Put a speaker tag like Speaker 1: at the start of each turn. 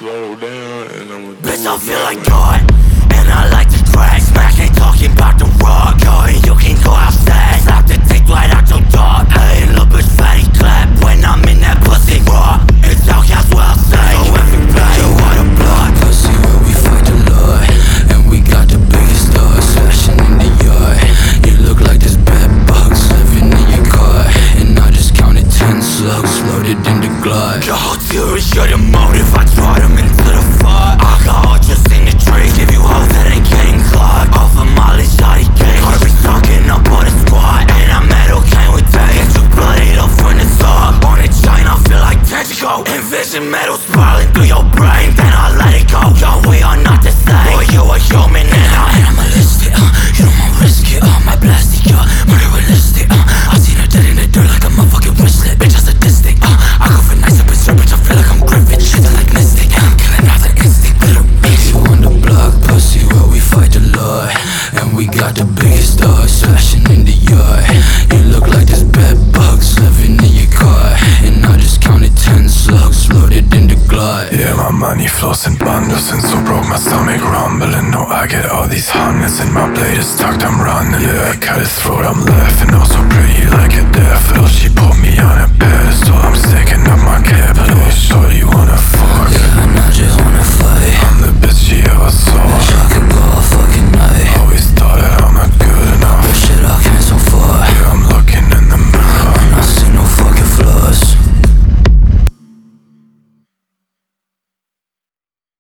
Speaker 1: slow down and I'ma do
Speaker 2: Bitch, I feel
Speaker 1: it
Speaker 2: like God, and I like to crack. Smash, ain't talking about the rock. Yo, and you can go outside. Slap the dick right out your dog. Hey, little bitch, fatty clap. When I'm in that pussy raw, it's outcast where I say. So everybody, you want a block.
Speaker 3: Pussy where we fight the Lord, and we got the biggest dogs slashing in the yard. You look like this bad bugs living in your car, and I just counted 10 slugs loaded in the glove.
Speaker 2: The whole theory, you're the motive. I draw them into the fire. I got all just in the tree. Give you hoes that ain't getting clogged. Off of Molly, shawty gang. Harvey stocking up on the squad. And I'm metal, came with that. Get you blooded up from the top. On the chain, I feel like Tenchico. Envision metal spiraling through your brain. Then I let it go. Yo, we are not the same. Boy, you a human and I'm animalistic. You don't want risk it. My plastic, murder realistic. I seen her dead in the dirt like a motherfucking wristlet. Bitch, I'm sadistic. I go for nice up in bitch, I feel like I'm Griffin. Shit, I like mystic. I'm killing out the instinct. Little bitch.
Speaker 3: You on the block, pussy where we fight the Lord, and we got the biggest dogs slashing in the yard. You look like this bad bugs living in your car, and I just counted 10 slugs loaded in the glove.
Speaker 4: Yeah, my money flows in bundles and so broke my stomach rumbling. No, I get all these hundreds and my blade is tucked, I'm running. Yeah, I cut his throat, I'm laughing. Oh, so pretty like a daffodil. She put me on a pedestal, I'm